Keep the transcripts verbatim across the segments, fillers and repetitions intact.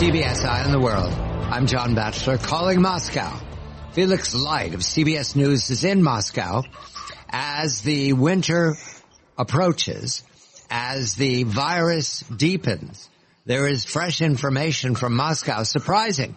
C B S Eye on the World. I'm John Batchelor, calling Moscow. Felix Light of C B S News is in Moscow as the winter approaches, as the virus deepens. There is fresh information from Moscow. Surprising.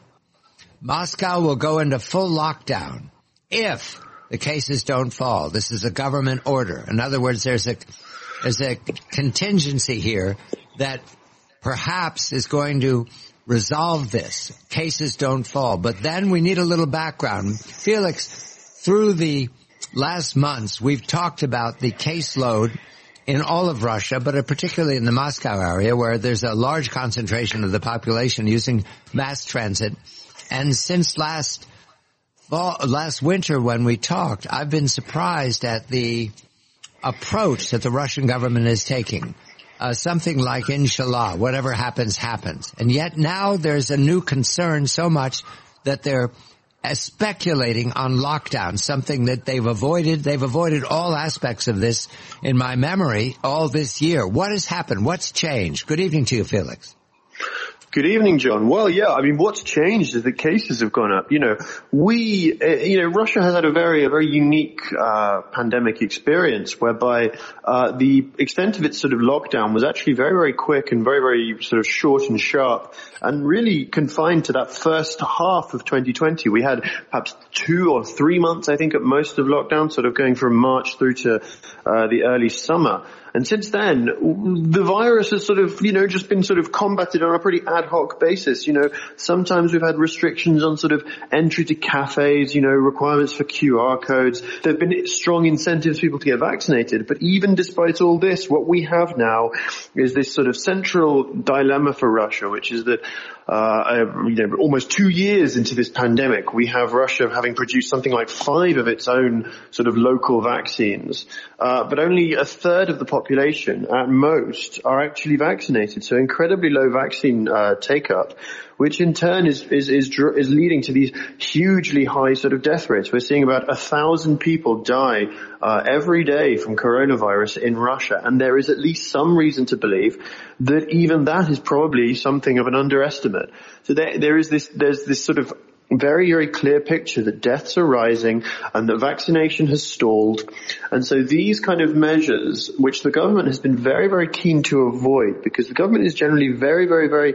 Moscow will go into full lockdown if the cases don't fall. This is a government order. In other words, there's a, there's a contingency here that perhaps is going to resolve this. Cases don't fall. But then we need a little background. Felix, through the last months, we've talked about the caseload in all of Russia, but particularly in the Moscow area where there's a large concentration of the population using mass transit. And since last fall, last winter when we talked, I've been surprised at the approach that the Russian government is taking. Uh, something like, inshallah, whatever happens, happens. And yet now there's a new concern so much that they're uh, speculating on lockdown, something that they've avoided. They've avoided all aspects of this in my memory all this year. What has happened? What's changed? Good evening to you, Felix. Good evening, John. Well, yeah, I mean, what's changed is that cases have gone up. You know, we, uh, you know, Russia has had a very, a very unique, uh, pandemic experience whereby, uh, the extent of its sort of lockdown was actually very, very quick and very, very sort of short and sharp and really confined to that first half of twenty twenty. We had perhaps two or three months, I think, at most of lockdown, sort of going from March through to, uh, the early summer. And since then, the virus has sort of, you know, just been sort of combated on a pretty ad hoc basis. You know, sometimes we've had restrictions on sort of entry to cafes, you know, requirements for Q R codes. There have been strong incentives for people to get vaccinated. But even despite all this, what we have now is this sort of central dilemma for Russia, which is that Uh, you know, almost two years into this pandemic, we have Russia having produced something like five of its own sort of local vaccines, uh, but only a third of the population at most are actually vaccinated. So incredibly low vaccine uh, take-up, which in turn is, is, is, is leading to these hugely high sort of death rates. We're seeing about a thousand people die uh, every day from coronavirus in Russia. And there is at least some reason to believe that even that is probably something of an underestimate. So there, there is this, there's this sort of very, very clear picture that deaths are rising and that vaccination has stalled. And so these kind of measures, which the government has been very, very keen to avoid, because the government is generally very, very, very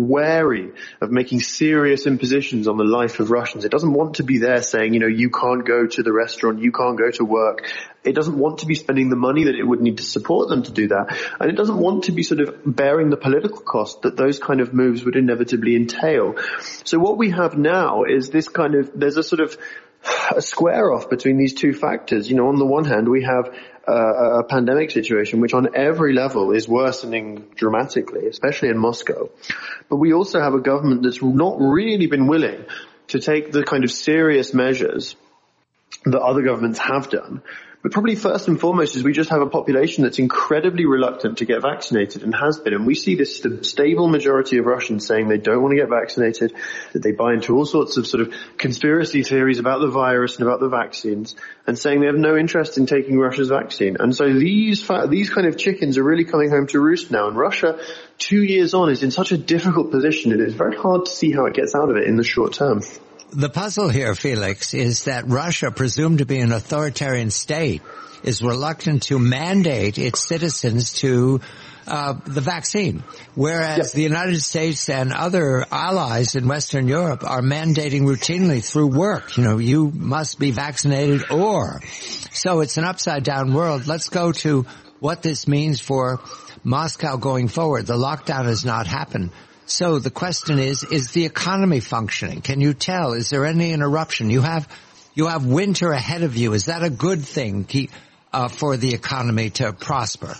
wary of making serious impositions on the life of Russians. It doesn't want to be there saying, you know, you can't go to the restaurant, you can't go to work. It doesn't want to be spending the money that it would need to support them to do that. And it doesn't want to be sort of bearing the political cost that those kind of moves would inevitably entail. So what we have now is this kind of, there's a sort of a square off between these two factors. You know, on the one hand, we have uh, a pandemic situation which on every level is worsening dramatically, especially in Moscow. But we also have a government that's not really been willing to take the kind of serious measures that other governments have done. But probably first and foremost is we just have a population that's incredibly reluctant to get vaccinated and has been. And we see this st- stable majority of Russians saying they don't want to get vaccinated, that they buy into all sorts of sort of conspiracy theories about the virus and about the vaccines, and saying they have no interest in taking Russia's vaccine. And so these fa- these kind of chickens are really coming home to roost now. And Russia, two years on, is in such a difficult position. It is very hard to see how it gets out of it in the short term. The puzzle here, Felix, is that Russia, presumed to be an authoritarian state, is reluctant to mandate its citizens to uh the vaccine, whereas yep. the United States and other allies in Western Europe are mandating routinely through work. You know, you must be vaccinated or. So it's an upside-down world. Let's go to what this means for Moscow going forward. The lockdown has not happened. So the question is, is the economy functioning? Can you tell? Is there any interruption? You have, you have winter ahead of you. Is that a good thing uh, for the economy to prosper?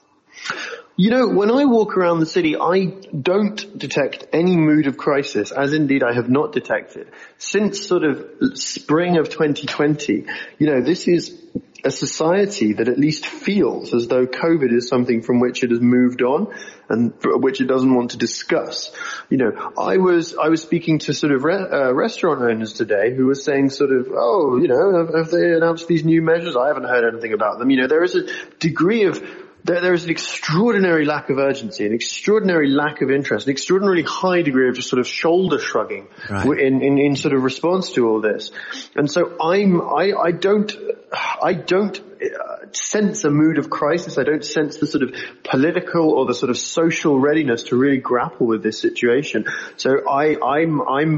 You know, when I walk around the city, I don't detect any mood of crisis, as indeed I have not detected. Since sort of spring of twenty twenty, you know, this is a society that at least feels as though COVID is something from which it has moved on and which it doesn't want to discuss. You know, I was, I was speaking to sort of re- uh, restaurant owners today who were saying sort of, oh, you know, have, have they announced these new measures? I haven't heard anything about them. You know, there is a degree of there, there is an extraordinary lack of urgency, an extraordinary lack of interest, an extraordinarily high degree of just sort of shoulder shrugging right. in, in, in sort of response to all this. And so I'm, I, I don't, I don't uh, sense a mood of crisis. I don't sense the sort of political or the sort of social readiness to really grapple with this situation. So I, I'm, I'm,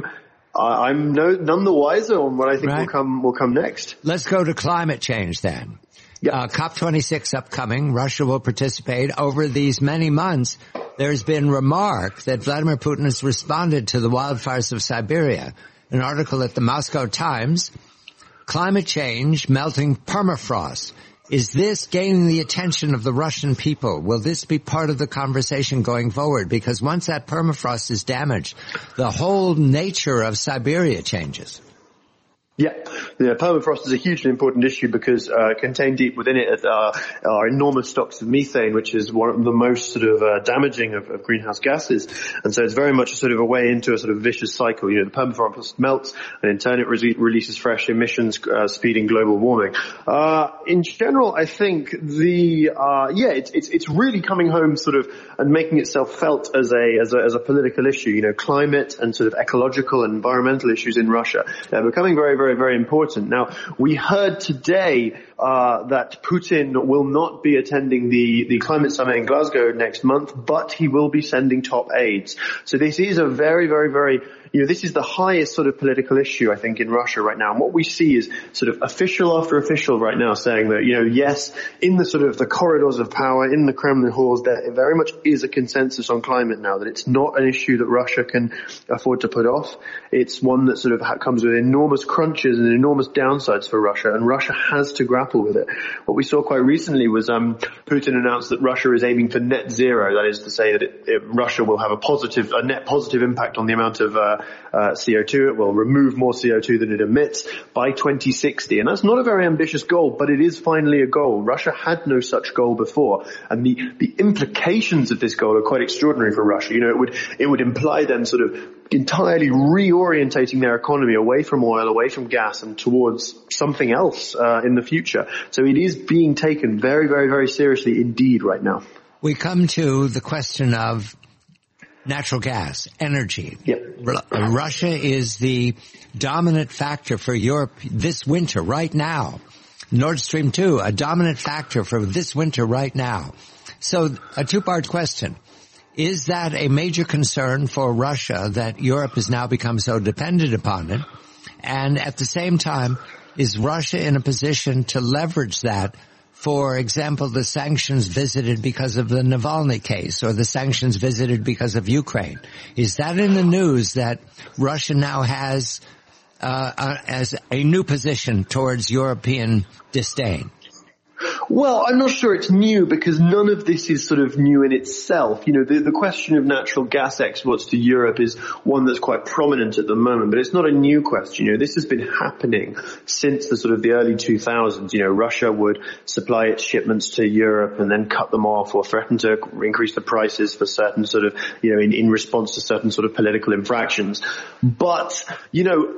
I'm no, none the wiser on what I think right. will come, will come next. Let's go to climate change then. Yeah. Uh, COP twenty-six upcoming. Russia will participate. Over these many months, there's been remark that Vladimir Putin has responded to the wildfires of Siberia. An article at the Moscow Times, climate change melting permafrost. Is this gaining the attention of the Russian people? Will this be part of the conversation going forward? Because once that permafrost is damaged, the whole nature of Siberia changes. Yeah, yeah, permafrost is a hugely important issue because uh, contained deep within it are, are enormous stocks of methane, which is one of the most sort of uh, damaging of, of greenhouse gases. And so it's very much a sort of a way into a sort of vicious cycle. You know, the permafrost melts, and in turn it re- releases fresh emissions, uh, speeding global warming. Uh, in general, I think the uh, yeah, it's it's it's really coming home sort of and making itself felt as a as a as a political issue. You know, climate and sort of ecological and environmental issues in Russia are becoming very very Very, very important. Now, we heard today uh that Putin will not be attending the the climate summit in Glasgow next month, but he will be sending top aides. So this is a very, very, very you know, this is the highest sort of political issue, I think, in Russia right now. And what we see is sort of official after official right now saying that, you know, yes, in the sort of the corridors of power, in the Kremlin halls, there very much is a consensus on climate now, that it's not an issue that Russia can afford to put off. It's one that sort of ha- comes with enormous crunches and enormous downsides for Russia, and Russia has to grapple with it. What we saw quite recently was um Putin announced that Russia is aiming for net zero. That is to say that it, it, Russia will have a positive, a net positive impact on the amount of uh, uh C O two. It will remove more C O two than it emits by twenty sixty. And that's not a very ambitious goal, but it is finally a goal. Russia had no such goal before. And the, the implications of this goal are quite extraordinary for Russia. You know, it would, it would imply them sort of entirely reorientating their economy away from oil, away from gas, and towards something else uh, in the future. So it is being taken very, very, very seriously indeed right now. We come to the question of natural gas, energy. Yep. R- Russia is the dominant factor for Europe this winter, right now. Nord Stream two, a dominant factor for this winter right now. So a two-part question. Is that a major concern for Russia that Europe has now become so dependent upon it? And at the same time, is Russia in a position to leverage that? For example, the sanctions visited because of the Navalny case, or the sanctions visited because of Ukraine. Is that in the news that Russia now has uh, uh as a new position towards European disdain? Well, I'm not sure it's new because none of this is sort of new in itself. You know, the, the question of natural gas exports to Europe is one that's quite prominent at the moment, but it's not a new question. You know, this has been happening since the sort of the early two thousands. You know, Russia would supply its shipments to Europe and then cut them off or threaten to increase the prices for certain sort of, you know, in, in response to certain sort of political infractions. But, you know,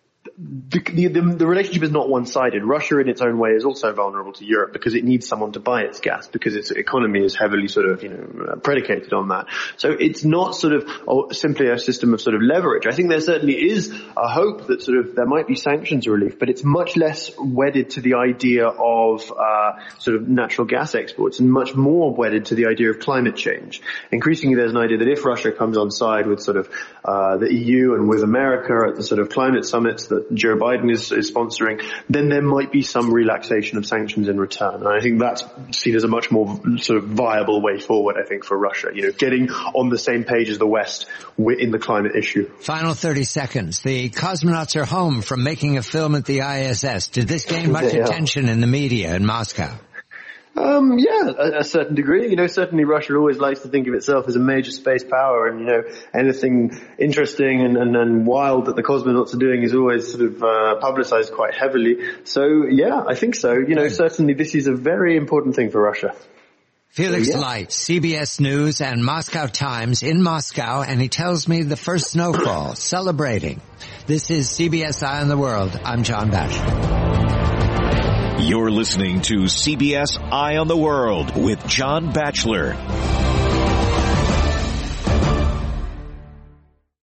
The, the, the relationship is not one-sided. Russia in its own way is also vulnerable to Europe because it needs someone to buy its gas, because its economy is heavily sort of, you know, predicated on that. So it's not sort of oh, simply a system of sort of leverage. I think there certainly is a hope that sort of there might be sanctions relief, but it's much less wedded to the idea of uh sort of natural gas exports and much more wedded to the idea of climate change. Increasingly there's an idea that if Russia comes on side with sort of uh the E U and with America at the sort of climate summits that Joe Biden is, is sponsoring, then there might be some relaxation of sanctions in return. And I think that's seen as a much more sort of viable way forward, I think, for Russia, you know, getting on the same page as the West in the climate issue. Final thirty seconds. The cosmonauts are home from making a film at the I S S. Did this gain much yeah. attention in the media in Moscow? Um, yeah, a, a certain degree. You know, certainly Russia always likes to think of itself as a major space power, and, you know, anything interesting and, and, and wild that the cosmonauts are doing is always sort of, uh, publicized quite heavily. So, yeah, I think so. You know, certainly this is a very important thing for Russia. Felix so, yeah. Light, C B S News and Moscow Times in Moscow, and he tells me the first snowfall, celebrating. This is C B S Eye on the World. I'm John Batchelor. You're listening to C B S Eye on the World with John Batchelor.